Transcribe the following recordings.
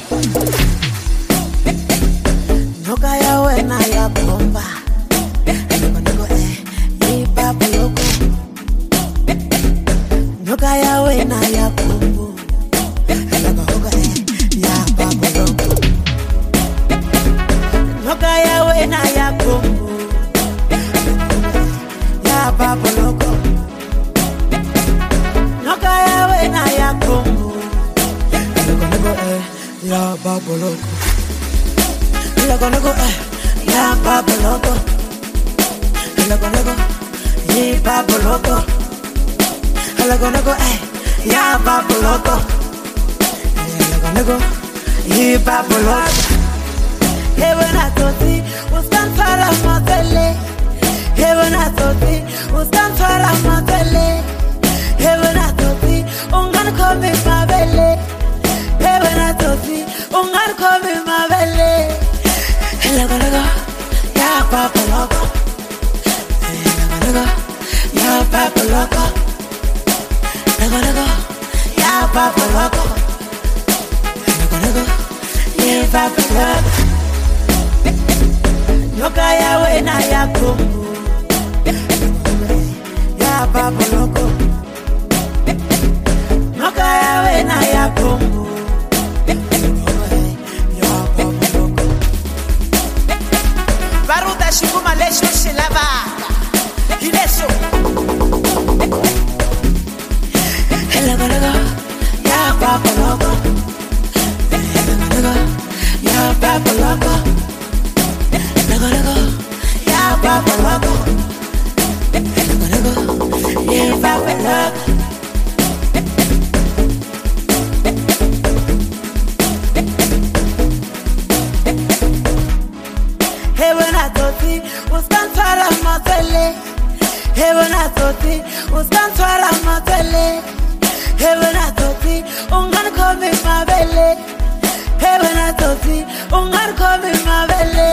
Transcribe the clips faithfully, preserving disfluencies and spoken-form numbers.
Noka ya wena ya bomba. Nego nego eh, ni papo loco. Noka ya wena ya bombo. Nego nego eh, ya papo loco. Noka ya wena ya bombo. Ya papo loco. Noka ya wena ya bombo. Nego nego eh, ya papo loco. Loco loco eh, ya papo loco. Loco loco, yeah papo loco. Loco loco eh, ya papo loco. Loco loco, yeah papo loco. Hey buena toti, ustan para motele. Hey buena toti, ustan para motele. Hey buena toti, ungan come mabele. Hey buena toti, ungan come mabele. Loco loco, ya papo loco. Loco loco, ya papo loco. Loco loco, ya papo loco. Loco loco, ya papo loco. Noka ya wena ya kumbu. Ya papo loco. Noka ya wena ya kumbu. Baruta shikuma lesho shilabaka. Hileso. Loco loco, ya papo loco. Loco loco, ya papo loco. Loco loco, ya papo loco. Loco loco, ya papo loco. Hey buena toti, ustan para motele. Hey buena toti, ustan para motele. Hey buena toti, ungan come mabele. Hey buena toti, ungan come mabele.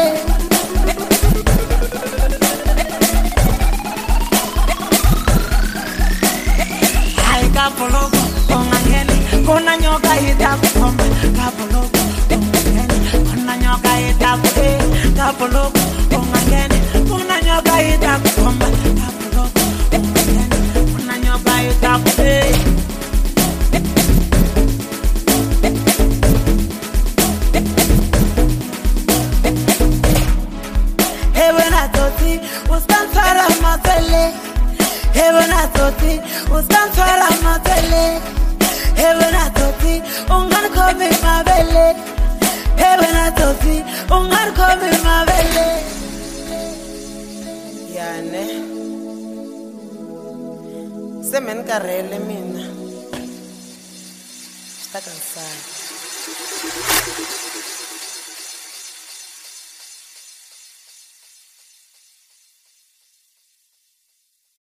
Ay capo loco, con angeli, con año caída bomba. Capo loco, con angeli, con año caída bomba. Capo loco, con angeli, con año caída bomba. Capo loco, con angeli, con año caída bomba. Hey buena toti, ustan para motele. Hey buena toti, ustan para motele. Hey buena toti, ungan come mabele. Hey buena toti, ungan come mabele. Yane. Semen karele mina. Está cansado.